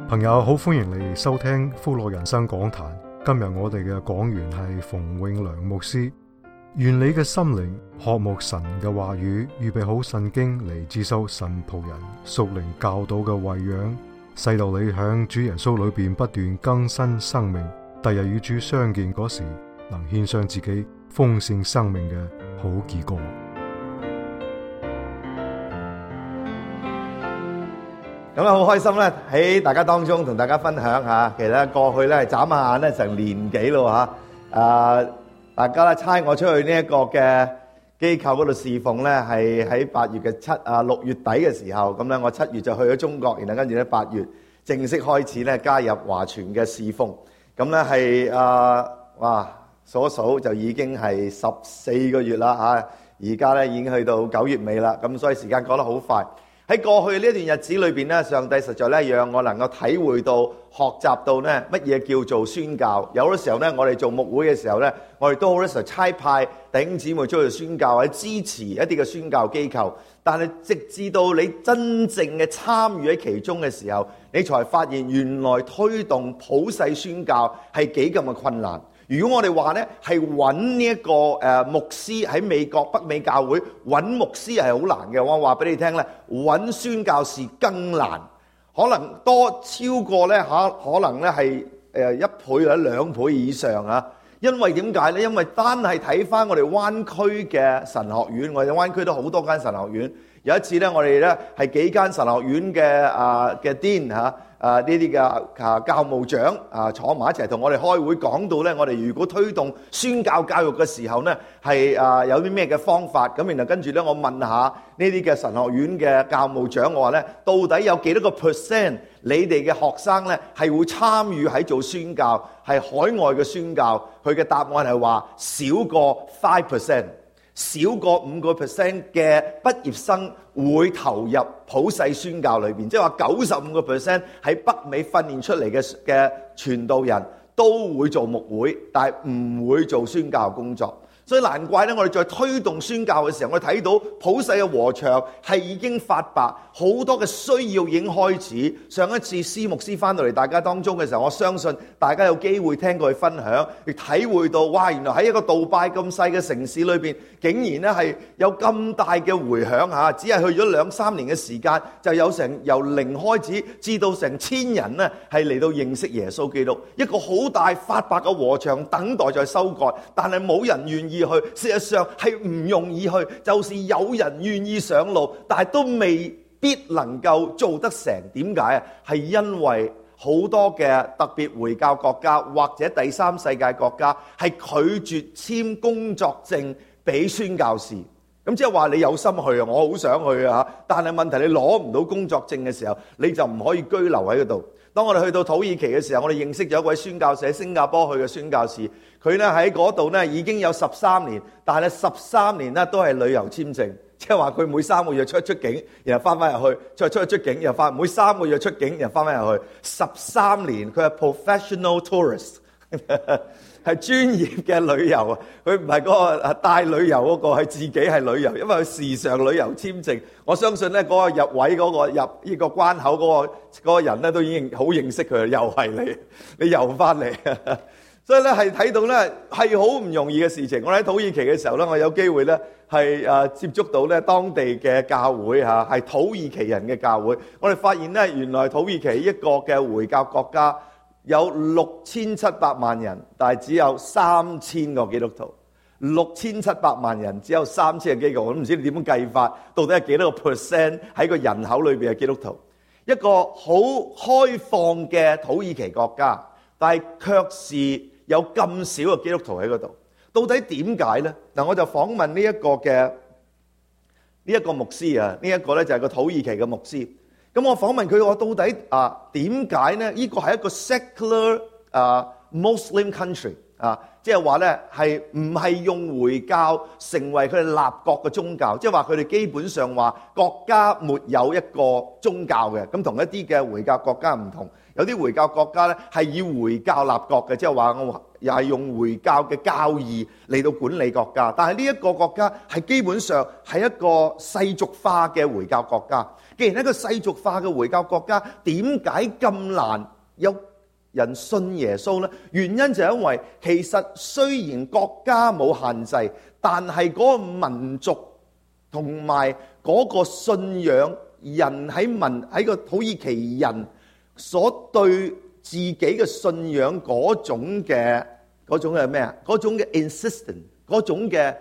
朋友好，歡迎你收聽福樂人生講壇。今日我哋嘅講員係馮永良牧師。願你嘅心靈渴慕神嘅話語，預備好聖經嚟接收神僕人屬靈教導嘅餵養，使到你響主耶穌裏邊不斷更新生命，第日與主相見嗰時，能獻上自己豐盛生命嘅好結果。 咁啊，好開心咧！喺大家當中同大家分享下，其實過去咧眨下眼咧成年幾咯嚇。大家咧差我出去呢一個嘅機構嗰度侍奉咧，係喺8月嘅6月底嘅時候。咁咧我7月就去咗中國，然後跟住咧8月正式開始咧加入華傳嘅侍奉。咁咧係哇數一數就已經係14個月啦嚇。而家咧已經去到9月尾啦，咁所以時間過得好快。喺過去呢一段日子裏邊咧，上帝實在咧讓我能夠體會到、學習到咧乜嘢叫做宣教。有嘅時候咧，我哋做牧會嘅時候咧，我哋都好多時候差派弟兄姊妹出去宣教或者支持一啲嘅宣教機構。但係直至到你真正嘅參與喺其中嘅時候，你才發現原來推動普世宣教係幾咁嘅困難。如果我哋話咧係揾呢一個牧師喺美國北美教會揾牧師係好難嘅，我話俾你聽咧，揾宣教士更難，可能多超過咧可能咧係1倍或者2倍以上啊！因為點解咧？因為單係睇翻我哋灣區嘅神學院，我哋灣區都好多間神學院。有一次咧，我哋咧係幾間神學院嘅 Dean 呢啲嘅教務長坐埋一齊同我哋開會，講到咧我哋如果推動宣教教育嘅時候咧係有啲咩嘅方法。咁然後跟住咧我問下呢啲嘅神學院嘅教務長，我話咧到底有幾多個 percent 你哋嘅學生咧係會參與喺做宣教，係海外嘅宣教？佢嘅答案係話少過 5%。少過5% 嘅畢業生會投入普世宣教裏邊，即係話95% 喺北美訓練出嚟嘅傳道人都會做牧會，但係唔會做宣教工作。所以難怪咧，我哋在推動宣教嘅時候，我哋睇到普世嘅禾場係已經發白，好多嘅需要已經開始。上一次施牧師翻到嚟大家當中嘅時候，我相信大家有機會聽過佢分享，亦體會到哇，原來喺一個杜拜咁細嘅城市裏邊，竟然咧係有咁大嘅迴響嚇。只係去咗2-3年嘅時間，就有由0開始至到成1000人咧係嚟到認識耶穌基督。一個好大發白嘅禾場等待在收割，但係冇人願意去，事實上係唔容易去，就是有人願意上路，但係都未必能夠做得成。點解啊？係因為好多嘅特別回教國家或者第三世界國家係拒絕簽工作證俾宣教士。咁即係話你有心去啊，我好想去啊，但係問題你攞唔到工作證嘅時候，你就唔可以居留喺嗰度。當我哋去到土耳其嘅時候，我哋認識咗一位宣教士，喺新加坡去嘅宣教士，佢咧喺嗰度咧已經有13年，但係咧13年咧都係旅遊簽證，即係話佢每3個月出境，然後翻入去，再出境，又翻，每3個月出境，然後翻入去，13年，佢係 professional tourist。係專業嘅旅遊啊！佢唔係嗰個帶旅遊嗰個，係自己係旅遊，因為佢時常旅遊簽證。我相信咧嗰個入位嗰個入呢個關口嗰個人咧都已經好認識佢，又係你又翻嚟，所以咧係睇到咧係好唔容易嘅事情。我喺土耳其嘅時候咧，我有機會咧係接觸到咧當地嘅教會嚇，係土耳其人嘅教會。我哋發現咧，原來土耳其一個嘅回教國家，有6700萬人，但係只有3000個基督徒。6700萬人只有3000個基督徒，我都唔知你點樣計法，到底係幾多個 percent 喺個人口裏邊嘅基督徒？一個好開放嘅土耳其國家，但係卻是有咁少嘅基督徒喺嗰度。到底點解呢？嗱，我就訪問呢一個牧師啊，呢一個咧就係個土耳其嘅牧師。咁我訪問佢，我到底點解呢？呢個係一個 secular Muslim country 即係話咧係唔係用回教成為佢哋立國嘅宗教？即係話佢哋基本上話國家沒有一個宗教嘅。咁同一啲嘅回教國家唔同，有啲回教國家咧係以回教立國嘅，即係話我又係用回教嘅教義嚟到管理國家。但係呢一個國家係基本上係一個世俗化嘅回教國家。既然一個世俗化嘅回教國家，點解咁難有人信耶穌呢？原因就係因為其實雖然國家冇限制，但係嗰個民族同埋嗰個信仰，人喺個土耳其人所對自己嘅信仰嗰種嘅咩啊？嗰種嘅 insistent， 嗰種嘅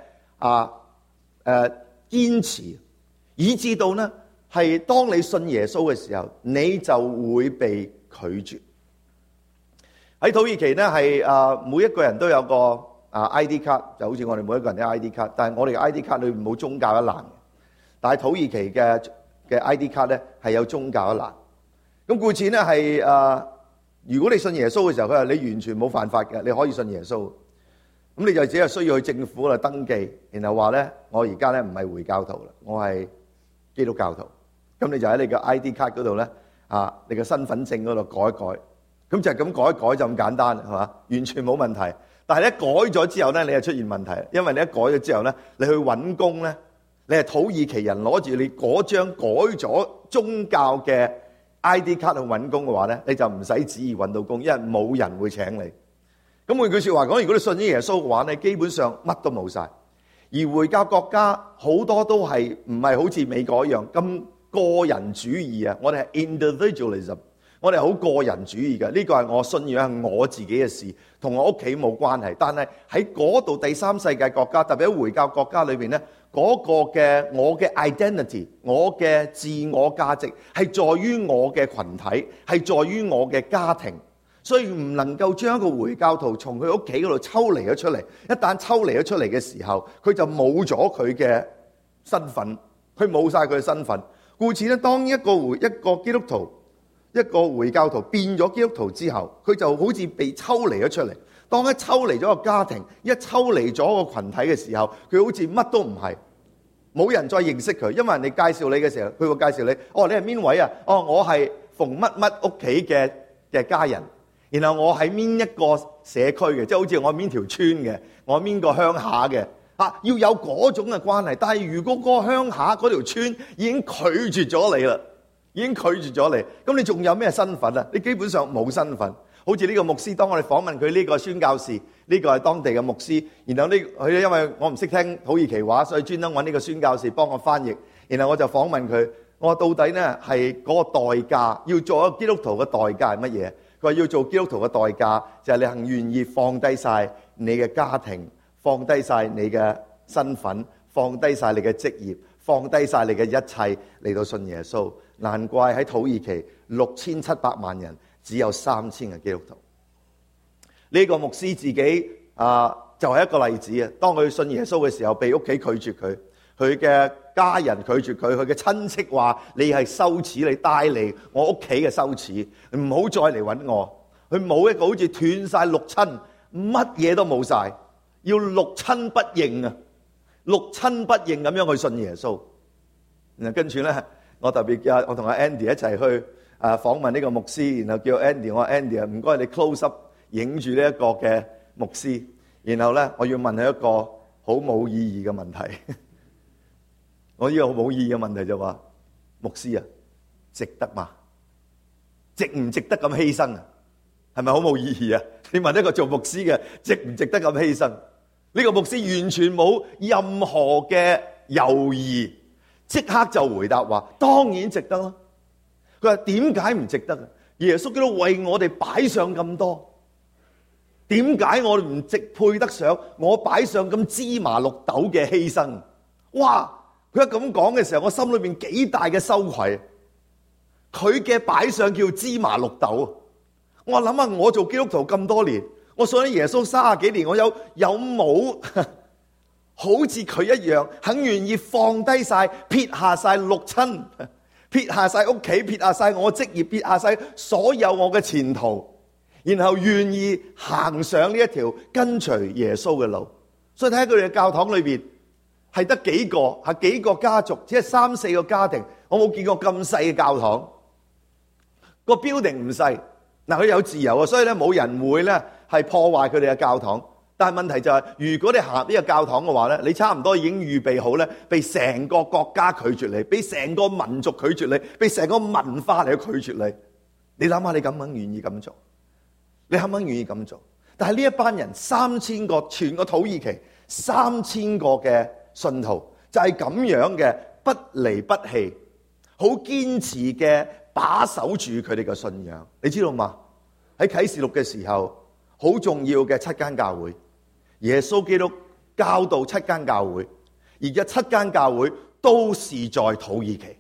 堅持，以至到呢係當你信耶穌嘅時候，你就會被拒絕。喺土耳其呢係每一個人都有個ID 卡，就好似我哋每一個人都有 ID 卡，但係我哋嘅 ID 卡裏面冇宗教一欄嘅。但係土耳其嘅 ID 卡咧係有宗教一欄。咁故此呢係如果你信耶穌嘅時候，佢話你完全冇犯法嘅，你可以信耶穌。咁你就只係需要去政府度登記，然後話咧我而家咧唔係回教徒啦，我係基督教徒。咁你就喺你嘅 ID 卡嗰度咧你嘅身份證嗰度改一改。咁就係咁改一改就咁簡單，係嘛？完全冇問題。但係咧改咗之後咧，你係出現問題，因為你一改咗之後咧，你去揾工咧，你係土耳其人攞住你嗰張改咗宗教嘅 ID 卡去揾工嘅話咧，你就唔使旨意揾到工，因為冇人會請你。咁換句説話講，如果你信咗耶穌嘅話咧，基本上乜都冇晒。而回教國家好多都係唔係好似美國一樣咁個人主義啊？我哋係 individualism。我哋好個人主義嘅，呢個係我信仰係我自己嘅事，同我屋企冇關係。但係喺嗰度第三世界國家，特別喺回教國家裏邊呢，嗰個嘅我嘅 identity， 我嘅自我價值係在於我嘅群體，係在於我嘅家庭，所以唔能夠將一個回教徒從佢屋企嗰度抽離咗出嚟。一旦抽離咗出嚟嘅時候，佢就冇咗佢嘅身份，佢冇晒佢嘅身份。故此呢，當一個基督徒，一個回教徒變咗基督徒之後，佢就好似被抽離咗出嚟。當一抽離咗個家庭，一抽離咗個群體嘅時候，佢好似乜都唔係，冇人再認識佢。因為人哋介紹你嘅時候，佢會介紹你，你係邊位啊？我係馮乜乜屋企嘅家人，然後我喺邊一個社區嘅，即係好似我邊條村嘅，我邊個鄉下嘅，要有嗰種嘅關係。但係如果嗰個鄉下嗰條村已經拒絕咗你啦，已經拒絕咗你，咁你仲有咩身份啊？你基本上冇身份。好似呢個牧師，當我哋訪問佢呢個宣教士，呢個係當地嘅牧師，然後佢因為我唔識聽土耳其話，所以專登揾呢個宣教士幫我翻譯。然後我就訪問佢，我話到底呢係嗰個代價，要做一個基督徒嘅代價係乜嘢？佢話要做基督徒嘅代價就係你肯願意放低晒你嘅家庭，放低晒你嘅身份，放低晒你嘅職業，放低晒你嘅一切嚟到信耶穌。難怪喺土耳其6700萬人只有3000個基督徒。呢個牧師自己就係一個例子啊！當佢信耶穌嘅時候，被屋企拒絕佢，佢嘅家人拒絕佢，佢嘅親戚話你係羞恥，你帶嚟我屋企嘅羞恥，唔好再嚟揾我。佢冇一個好似斷晒六親，乜嘢都冇晒，要六親不認啊！六親不認咁樣去信耶穌。然後跟住呢，我特別我同阿 Andy 一齊去訪問呢個牧師，然後叫 Andy， 我話 Andy 啊，唔該你 close up 影住呢一個嘅牧師，然後咧我要問佢一個好冇意義嘅問題。我呢個好冇意義嘅問題就話，牧師啊，值得嘛？值唔值得咁犧牲啊？係咪好冇意義啊？你問一個做牧師嘅，值唔值得咁犧牲？呢個牧師完全冇任何嘅猶豫，即刻就回答話：當然值得啦。佢話點解唔值得啊？耶穌基督為我哋擺上咁多，點解我哋唔值配得上我擺上咁芝麻綠豆嘅犧牲？哇！佢一咁講嘅時候，我心裏邊幾大嘅羞愧。佢嘅擺上叫芝麻綠豆。我諗下，我做基督徒咁多年，我信咗耶穌30幾年，我有冇好似佢一樣，肯願意放低晒、撇下晒六親，撇下晒屋企，撇下晒我職業，撇下晒所有我嘅前途，然後願意行上呢一條跟隨耶穌嘅路。所以睇下佢哋嘅教堂裏邊係得幾個，係幾個家族，只係3、4個家庭。我冇見過咁細嘅教堂，個 building 唔細。嗱，佢有自由啊，所以咧冇人會咧係破壞佢哋嘅教堂。但係問題就係，如果你行入呢個教堂嘅話咧，你差唔多已經預備好咧，被成個國家拒絕你，被成個民族拒絕你，被成個文化嚟拒絕你。你諗下，你敢唔敢願意咁做？你肯唔肯願意咁做？但係呢一班人3000個，全個土耳其3000個嘅信徒，就係咁樣嘅不離不棄，好堅持嘅把守住佢哋嘅信仰。你知道嗎？喺啟示錄嘅時候，好重要嘅7間教會，耶穌基督教導7間教會，而家7間教會都是在土耳其，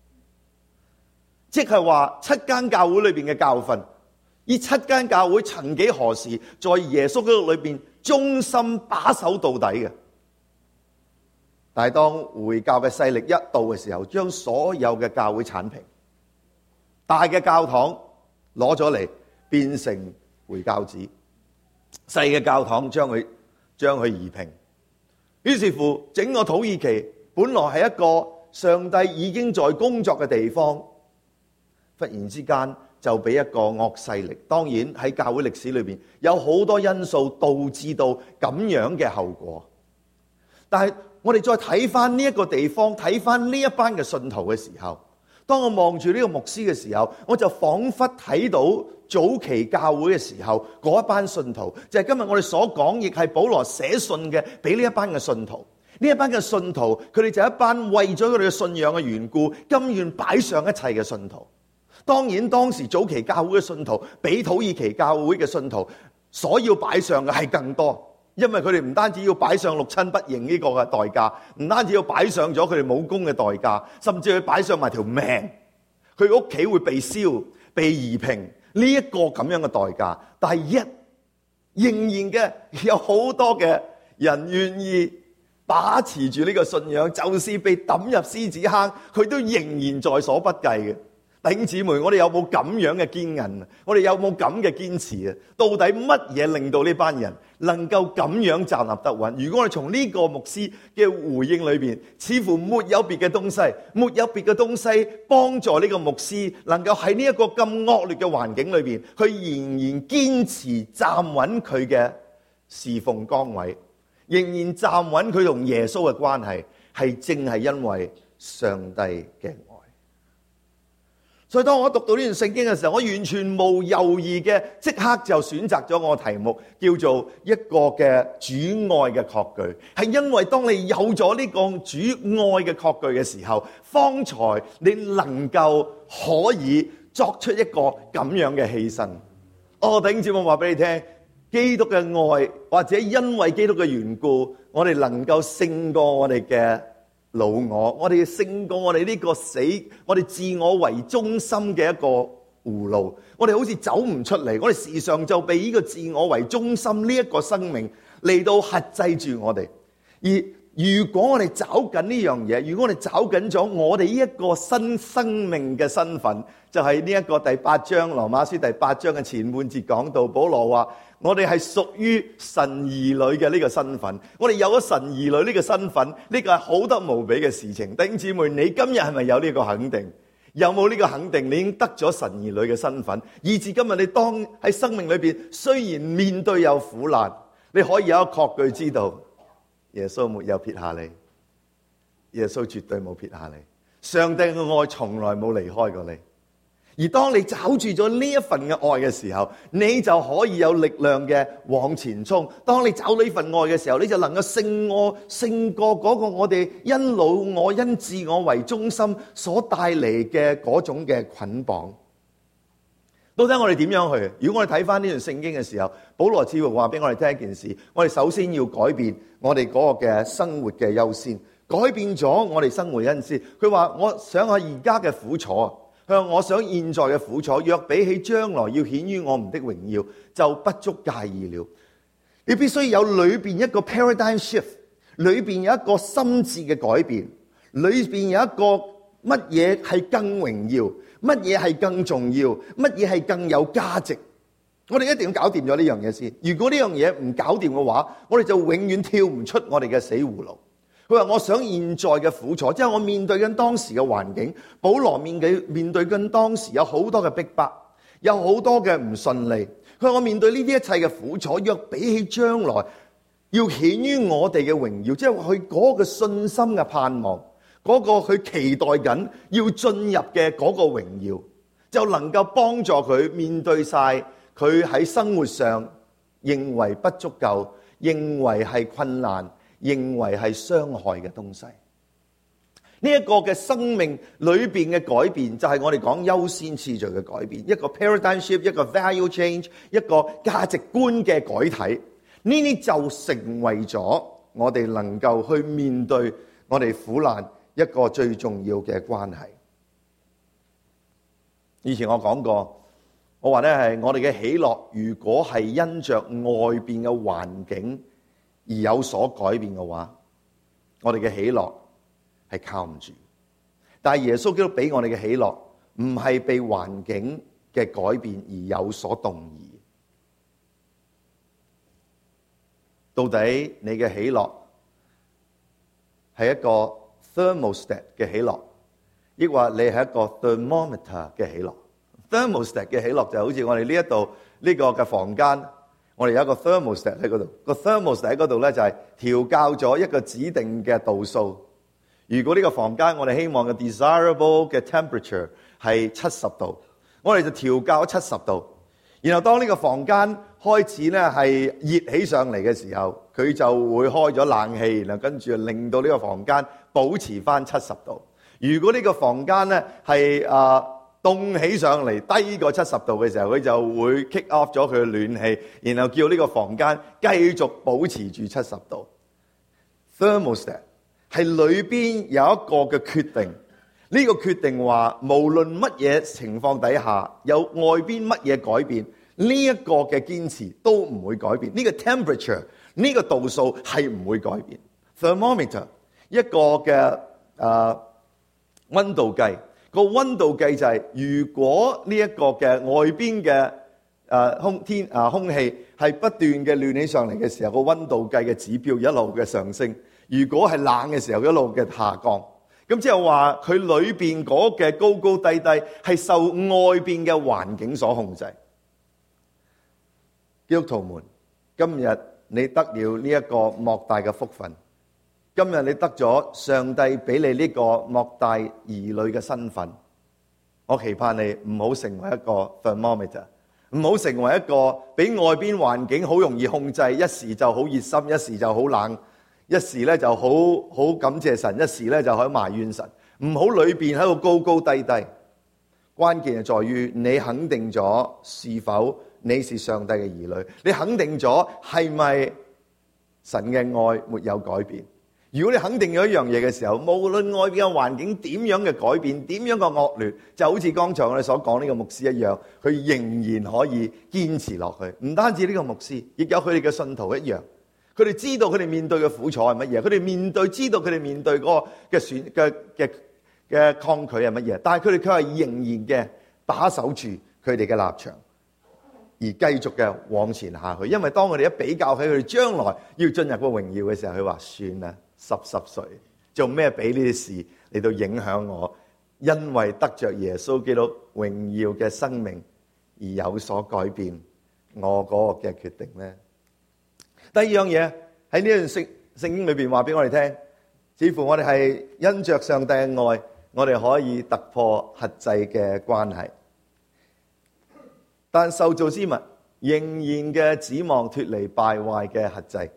即係話7間教會裏邊嘅教訓，呢7間教會曾幾何時在耶穌基督裏邊忠心把守到底嘅。但係當回教嘅勢力一到嘅時候，將所有嘅教會剷平，大嘅教堂攞咗嚟變成回教寺，細嘅教堂將佢夷平。於是乎，整個土耳其本來係一個上帝已經在工作嘅地方，忽然之間就俾一個惡勢力。當然喺教會歷史裏邊有好多因素導致到咁樣嘅後果。但係我哋再睇翻呢一個地方，睇翻呢一班嘅信徒嘅時候，當我望住呢個牧師嘅時候，我就彷彿睇到早期教會嘅時候嗰一班信徒，就係今日我哋所講，亦係保羅寫信嘅俾呢一班嘅信徒。呢一班嘅信徒，佢哋就係一班為咗佢哋嘅信仰嘅緣故，甘願擺上一切嘅信徒。當然當時早期教會嘅信徒比土耳其教會嘅信徒所要擺上嘅係更多。因為佢哋唔單止要擺上六親不認呢個嘅代價，唔單止要擺上咗佢哋武功嘅代價，甚至佢擺上埋條命，佢屋企會被燒、被夷平呢一個咁樣嘅代價。但係仍然嘅有好多嘅人願意把持住呢個信仰，就是被抌入獅子坑，佢都仍然在所不計嘅。弟兄姊妹，我哋有冇咁樣嘅堅韌？我哋有冇咁嘅堅持啊？到底乜嘢令到呢班人能夠咁樣站立得穩？如果我哋從呢個牧師嘅回應裏邊，似乎沒有別嘅東西，沒有別嘅東西幫助呢個牧師能夠喺呢一個咁惡劣嘅環境裏邊，佢仍然堅持站穩佢嘅侍奉崗位，仍然站穩佢同耶穌嘅關係，係正係因為上帝嘅愛。所以當我讀到呢段聖經嘅時候，我完全無猶豫嘅即刻就選擇咗我嘅題目，叫做一個嘅主愛嘅確據。係因為當你有咗呢個主愛嘅確據嘅時候，方才你能夠可以作出一個咁樣嘅犧牲。弟兄姊妹，話俾你聽，基督嘅愛，或者因為基督嘅緣故，我哋能夠勝過我哋嘅老我哋勝過我哋呢個死，我哋自我為中心嘅一個葫蘆，我哋好似走唔出嚟，我哋時常就被呢個自我為中心呢一個生命嚟到轄制住我哋。而如果我哋找緊呢樣嘢，如果我哋找緊咗我哋呢一個新生命嘅身份，就係呢一個第8章羅馬書第8章嘅前半節講到，保羅話我哋係屬於神兒女嘅呢個身份，我哋有咗神兒女呢個身份，呢個係好得無比嘅事情。弟兄姊妹，你今日係咪有呢個肯定？有冇呢個肯定？你已經得咗神兒女嘅身份，以至今日你當喺生命裏邊，雖然面對有苦難，你可以有一個確據知道，耶穌沒有撇下你，耶穌絕對冇撇下你，上帝嘅愛從來冇離開過你。而當你找住咗呢一份嘅愛嘅時候，你就可以有力量嘅往前衝。當你找到呢份愛嘅時候，你就能夠勝過嗰個我哋因老我因自我為中心所帶嚟嘅嗰種嘅捆綁。到底我哋點樣去？如果我哋睇翻呢段聖經嘅時候，保羅似乎話俾我哋聽一件事，我哋首先要改變我哋嗰個嘅生活嘅優先，改變咗我哋生活嘅恩師。佢話我想下而家嘅苦楚，我想現在嘅苦楚，若比起將來要顯於我們的榮耀，就不足介意了。你必須有裏邊一個 paradigm shift， 裏邊有一個心智嘅改變，裏邊有一個乜嘢係更榮耀，乜嘢係更重要，乜嘢係更有價值。我哋一定要搞掂咗呢樣嘢先。如果呢樣嘢唔搞掂嘅話，我哋就永遠跳唔出我哋嘅死葫蘆。佢話我想現在嘅苦楚，即係我面對緊當時嘅環境。保羅面對緊當時有好多嘅逼迫，有好多嘅唔順利。 佢話我面對呢啲一切嘅苦楚，若比起將來要顯於我哋嘅榮耀，即係佢嗰個信心嘅盼望，嗰個佢期待緊要進入嘅嗰個榮耀，就能夠幫助佢面對晒佢喺生活上認為不足夠、認為係困難、認為係傷害嘅東西。呢一個嘅生命裏邊嘅改變，就係我哋講優先次序嘅改變，一個 paradigm shift， 一個 value change， 一個價值觀嘅改體。呢啲就成為咗我哋能夠去面對我哋苦難一個最重要嘅關係。以前我講過，我話咧係我哋嘅喜樂，如果係因着外邊嘅環境而有所改變嘅話，我哋嘅喜樂係靠唔住。但係耶穌基督俾我哋嘅喜樂，唔係被環境嘅改變而有所動搖。到底你嘅喜樂係一個 thermostat 嘅喜樂，抑或你係一個 thermometer 嘅喜樂？ thermostat 嘅喜樂就好似我哋呢一度呢個嘅房間，我哋有一個 thermostat 喺嗰度，個 thermostat 喺嗰度咧就係調校咗一個指定嘅度數。如果呢個房間我哋希望嘅 desirable 嘅 temperature 係70度，我哋就調校咗70度。然後當呢個房間開始咧係熱起上嚟嘅時候，佢就會開咗冷氣，然後跟住令到呢個房間保持翻70度。如果呢個房間咧係凍起上嚟低過70度嘅時候，佢就會 kick off 咗佢嘅暖氣，然後叫呢個房間繼續保持住70度。Thermostat 係裏邊有一個嘅決定，呢個決定話無論乜嘢情況底下，有外邊乜嘢改變，呢一個嘅堅持都唔會改變。呢個 temperature 呢個度數係唔會改變。Thermometer 一個嘅溫度計，個溫度計就係如果呢一個嘅外邊嘅空氣係不斷嘅暖起上嚟嘅時候，個溫度計嘅指標一路嘅上升。如果係冷嘅時候，一路嘅下降。咁即係話佢裏邊嗰嘅高高低低係受外邊嘅環境所控制。基督徒們，今日你得了呢一個莫大嘅福分，今日你得咗上帝俾你呢個莫大兒女嘅身份。我期盼你唔好成為一個 thermometer， 唔好成為一個俾外邊環境好容易控制，一時就好熱心，一時就好冷，一時咧就好感謝神，一時咧就可以埋怨神。唔好裏邊喺度高高低低，關鍵係在於你肯定咗是否你是上帝嘅兒女，你肯定咗係咪神嘅愛沒有改變。如果你肯定咗一樣嘢嘅時候，無論外邊嘅環境點樣嘅改變，點樣嘅惡劣，就好似剛才我哋所講呢個牧師一樣，佢仍然可以堅持落去。唔單止呢個牧師，亦有佢哋嘅信徒一樣，佢哋知道佢哋面對嘅苦楚係乜嘢，佢哋知道佢哋面對嗰個嘅抗拒係乜嘢，但係佢哋卻係仍然嘅把守住佢哋嘅立場，而繼續嘅往前下去。因為當我哋一比較起佢哋將來要進入個榮耀嘅時候，佢話算啦，濕碎做咩俾呢啲事嚟到影響我？因為得着耶穌基督榮耀嘅生命而有所改變我嗰個嘅決定呢。第二樣嘢喺呢段聖經裏邊話俾我哋聽，似乎我哋係因着上帝嘅愛，我哋可以突破轄制嘅關係，但受造之物仍然嘅指望脫離敗壞嘅轄制，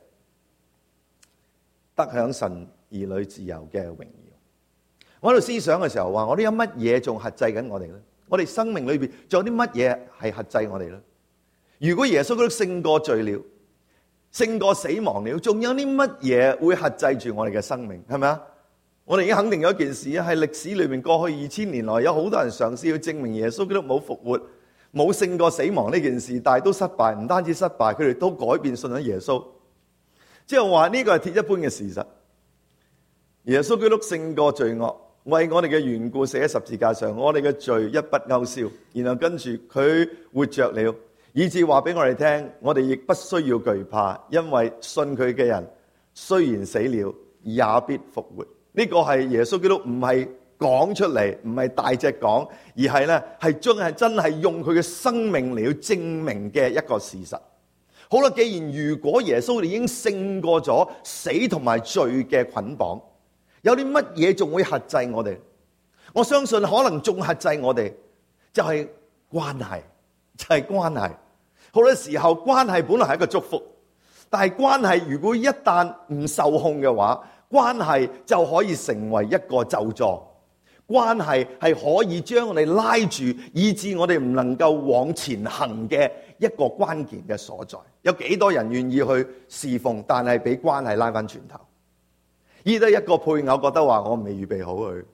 得享神兒女自由嘅榮耀。我喺度思想嘅時候話，我哋有乜嘢仲轄制緊我哋呢？我哋生命裏邊仲有啲乜嘢係轄制我哋呢？如果耶穌基督勝過罪了，勝過死亡了，仲有啲乜嘢會轄制住我哋嘅生命？係咪啊？我哋已經肯定咗一件事，係歷史裏面過去2000年來有好多人嘗試去證明耶穌基督冇復活，冇勝過死亡呢件事，但係都失敗。唔單止失敗，佢哋都改變信咗耶穌。即係話呢個係鐵一般嘅事實。耶穌基督勝過罪惡，為我哋嘅緣故死喺十字架上，我哋嘅罪一筆勾銷。然後跟住佢活着了，以致話俾我哋聽，我哋亦不需要懼怕，因為信佢嘅人雖然死了，也必復活。呢個係耶穌基督唔係講出嚟，唔係大隻講，而係咧係真係用佢嘅生命嚟去證明嘅一個事實。好啦，既然如果耶穌已經勝過咗死同埋罪嘅捆綁，有啲乜嘢仲會轄制我哋？我相信可能仲轄制我哋就係關係，就係關係。好多時候關係本來係一個祝福，但係關係如果一旦唔受控嘅話，關係就可以成為一個咒詛。關係係可以將我哋拉住，以致我哋唔能夠往前行嘅一個關鍵嘅所在。有幾多人願意去侍奉，但係俾關係拉翻轉頭？依得一個配偶覺得話我未預備好佢。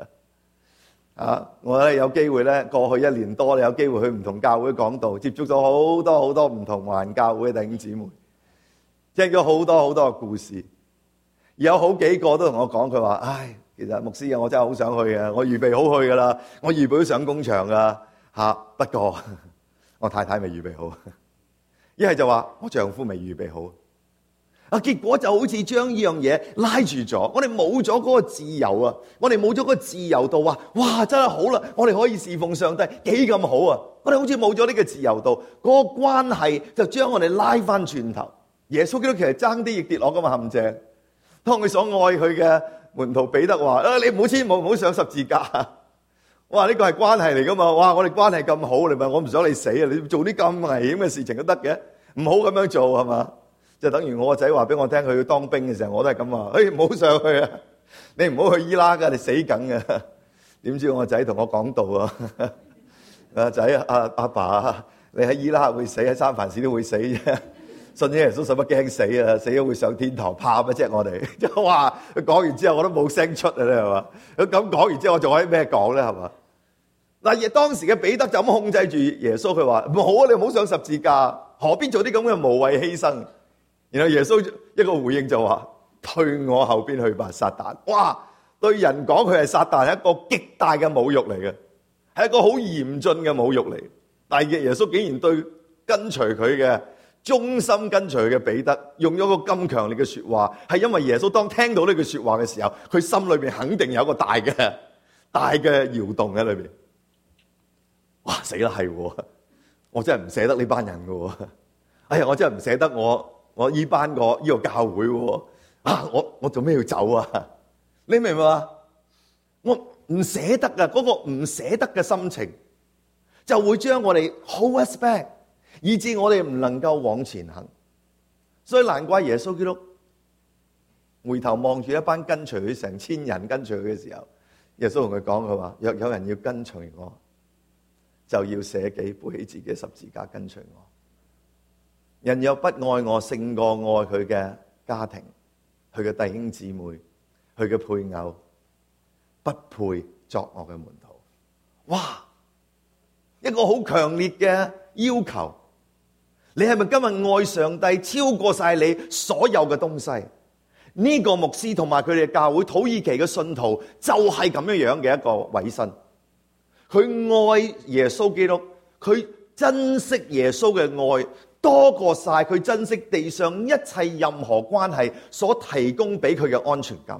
我有機會咧，過去1年多有機會去唔同教會講道，接觸咗好多唔同華人教會嘅弟兄姊妹，聽咗好多嘅故事，有好幾個都同我講，佢話：唉，其實牧師啊，我真係好想去嘅，我預備好去噶啦，我預備好上工場噶吓，不過我太太未預備好，一係就話我丈夫未預備好。結果就好似將呢樣嘢拉住咗，我哋冇咗嗰個自由啊！我哋冇咗嗰個自由度啊！哇，真係好啦，我哋可以侍奉上帝，幾咁好啊！我哋好似冇咗呢個自由度，嗰個關係就將我哋拉翻轉頭。耶穌基督其實爭啲亦跌落咁嘅陷阱。當佢所愛佢嘅門徒彼得話：你唔好上十字架。哇，呢個係關係嚟噶嘛？哇，我哋關係咁好，你咪我唔想你死啊！你做啲咁危險嘅事情都得嘅，唔好咁樣做係嘛？就等於我個仔話俾我聽，佢要當兵嘅時候，我都係咁話：唔好上去啊！你唔好去伊拉克，你死梗嘅。點知我個仔同我講道啊？仔阿爸，你喺伊拉克會死，喺三藩市都會死啫。信咗耶穌使乜驚死啊？死咗會上天堂，怕乜啫？我哋即係話佢講完之後，我都冇聲出啊！你係嘛？佢咁講完之後，我仲可以咩講咧？係嘛？嗱，當時嘅彼得就咁控制住耶穌，佢話：唔好啊，你唔好上十字架，何必做啲咁嘅無謂犧牲？然後耶穌一個回應就話：退我後邊去吧，撒旦！哇，對人講佢係撒旦，係一個極大嘅侮辱嚟嘅，係一個好嚴峻嘅侮辱嚟。但係耶穌竟然對跟隨佢嘅忠心跟隨佢嘅彼得，用咗個咁強烈嘅說話，係因為耶穌當聽到呢句說話嘅時候，佢心裏邊肯定有一個大嘅搖動喺裏邊。哇，死啦，係我真係唔捨得呢班人㗎。哎呀，我真係唔捨得我依班呢個教會喎，我做咩要走啊？你明唔明啊？我唔捨得啊，嗰個唔捨得嘅心情，就會將我哋 hold us back，以致我哋唔能夠往前行。所以難怪耶穌基督回頭望住一班跟隨佢成千人跟隨佢嘅時候，耶穌同佢講，佢話：若有人要跟隨我，就要捨己背起自己嘅十字架跟隨我。人有不愛我勝過愛佢嘅家庭、佢嘅弟兄姊妹、佢嘅配偶，不配作我嘅門徒。哇！一個好強烈嘅要求。你係咪今日愛上帝超過晒你所有嘅東西？呢個牧師同埋佢哋嘅教會土耳其嘅信徒就係咁樣嘅一個委身。佢愛耶穌基督，佢珍惜耶穌嘅愛，多過晒佢珍惜地上一切任何關係所提供俾佢嘅安全感。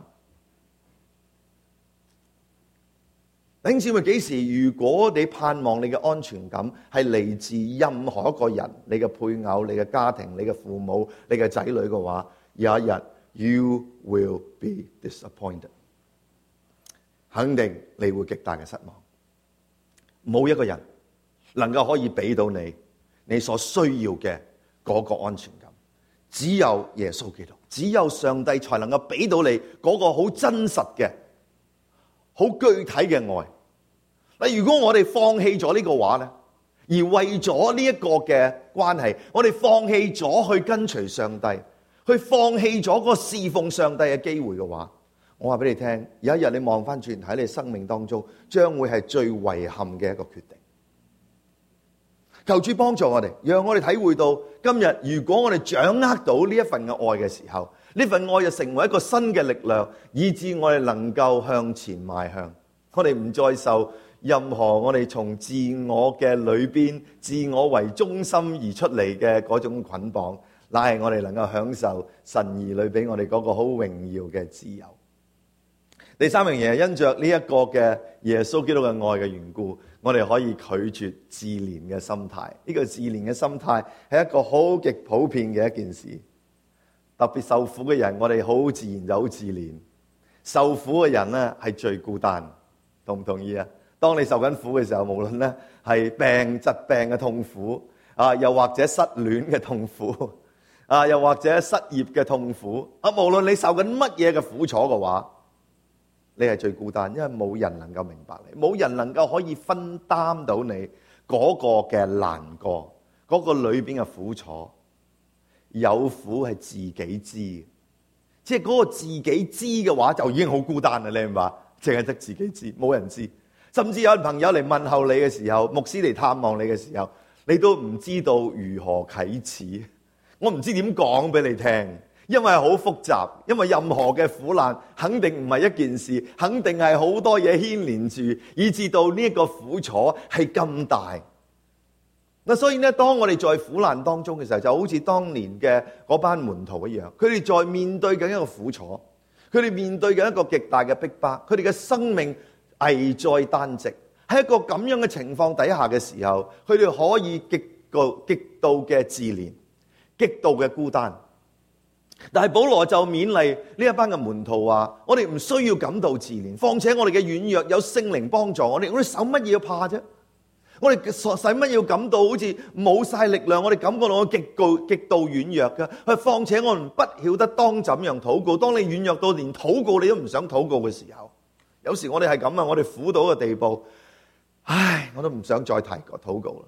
弟兄姊妹，幾時如果你盼望你嘅安全感係嚟自任何一個人，你嘅配偶、你嘅家庭、你嘅父母、你嘅仔女嘅話，有一日 you will be disappointed， 肯定你會極大嘅失望。冇一個人能夠可以俾到你所需要嘅嗰個安全感，只有耶穌基督，只有上帝才能夠俾到你嗰個好真實嘅、好具體嘅愛。嗱，如果我哋放棄咗呢個話咧，而為咗呢一個嘅關係，我哋放棄咗去跟隨上帝，去放棄咗個侍奉上帝嘅機會嘅話，我話俾你聽，有一日你望翻轉喺你生命當中，將會係最遺憾嘅一個決定。求主幫助我哋，讓我哋體會到今日，如果我哋掌握到呢一份嘅愛嘅時候，呢份愛就成為一個新嘅力量，以致我哋能夠向前邁向。我哋唔再受任何我哋從自我嘅裏邊、自我為中心而出嚟嘅嗰種捆綁，乃係我哋能夠享受神兒女俾我哋嗰個好榮耀嘅自由。 第三樣嘢，因着呢一個嘅耶穌基督嘅愛嘅緣故，我哋可以拒絕自憐嘅心態。呢個自憐嘅心態係一個好極普遍嘅一件事。特別受苦嘅人，我哋好自然就好自憐。受苦嘅人咧係最孤單，同唔同意啊？當你受緊苦嘅時候，無論咧係疾病嘅痛苦啊，又或者失戀嘅痛苦啊，又或者失業嘅痛苦啊，無論你受緊乜嘢嘅苦楚嘅話，你係最孤單，因為冇人能夠明白你，冇人能夠可以分擔到你嗰個嘅難過，嗰個裏邊嘅苦楚。有苦係自己知嘅，即係嗰個自己知嘅話就已經好孤單啦，你明白？淨係得自己知，冇人知。甚至有朋友嚟問候你嘅時候，牧師嚟探望你嘅時候，你都唔知道如何啟齒。我唔知點講俾你聽，因為好複雜，因為任何嘅苦難肯定唔係一件事，肯定係好多嘢牽連住，以致到呢一個苦楚係咁大。所以咧，當我哋在苦難當中嘅時候，就好似當年嘅嗰班門徒一樣，佢哋在面對緊一個苦楚，佢哋面對緊一個極大嘅逼迫，佢哋嘅生命危在旦夕。喺一個咁樣嘅情況底下嘅時候，佢哋可以極度嘅自憐，極度嘅孤單。但係保羅就勉勵呢一班嘅門徒話：我哋唔需要感到自憐，況且我哋嘅軟弱有聖靈幫助我哋，我哋受乜嘢要怕啫？我哋使乜要感到好似冇晒力量？我哋感覺到我極度軟弱嘅。況且我們不曉得當怎樣禱告。當你軟弱到連禱告你都唔想禱告嘅時候，有時我哋係咁啊！我哋苦到嘅地步，我都唔想再提過禱告啦。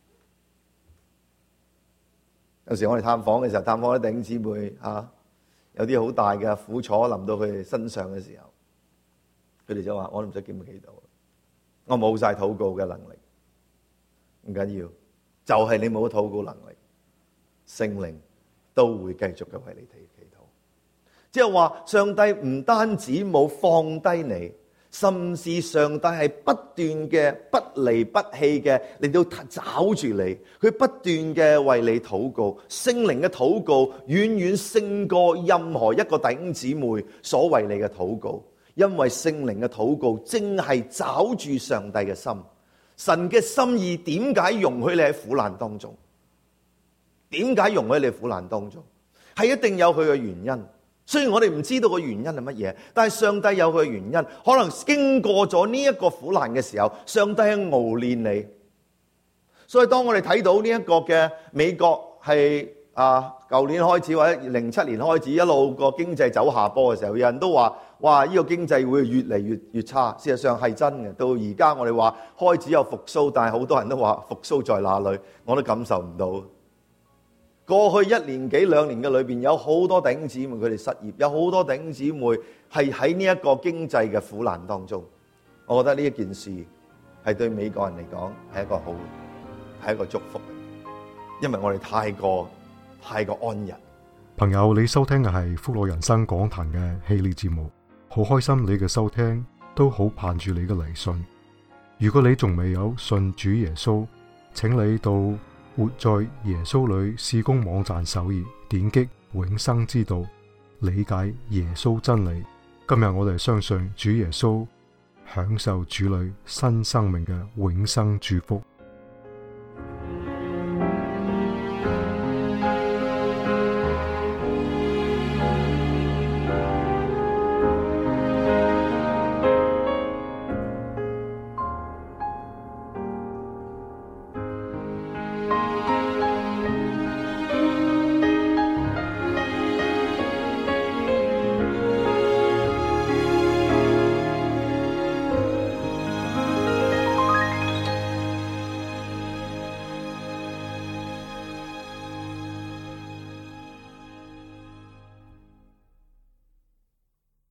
有時我哋探訪嘅時候，探訪啲弟兄姊妹有啲好大嘅苦楚臨到佢哋身上嘅時候，佢哋就話：我都唔使祈禱，我冇晒禱告嘅能力。唔緊要，就係你冇禱告能力，聖靈都會繼續嘅為你祈禱。即係話，上帝唔單止冇放低你，甚至上帝係不斷嘅不離不棄嘅嚟到找住你，佢不斷嘅為你禱告。聖靈嘅禱告遠遠勝過任何一個弟兄姊妹所為你嘅禱告，因為聖靈嘅禱告正係找住上帝嘅心。神嘅心意點解容許你喺苦難當中？點解容許你喺苦難當中？係一定有佢嘅原因。雖然我哋唔知道個原因係乜嘢，但係上帝有佢嘅原因。可能經過咗呢一個苦難嘅時候，上帝係熬練你。所以當我哋睇到呢一個嘅美國係舊年開始或者07年開始一路個經濟走下坡嘅時候，有人都話：哇！呢個經濟會越嚟越差。事實上係真嘅。到而家我哋話開始有復甦，但係好多人都話復甦在哪裏？我都感受唔到。過去1年幾2年嘅裏邊，有好多弟兄姊妹佢哋失業，有好多弟兄姊妹係喺呢一個經濟嘅苦難當中。我覺得呢一件事係對美國人嚟講係一個祝福，因為我哋太過安逸。 朋友，你收聽嘅係福樂人生講壇嘅系列節目，好開心你嘅收聽，都好盼住你嘅嚟信。如果你仲未有信主耶穌，請你到活在耶穌裏事工網站首頁，點擊永生之道，理解耶穌真理。今日我哋相信主耶穌，享受主裏新生命嘅永生祝福。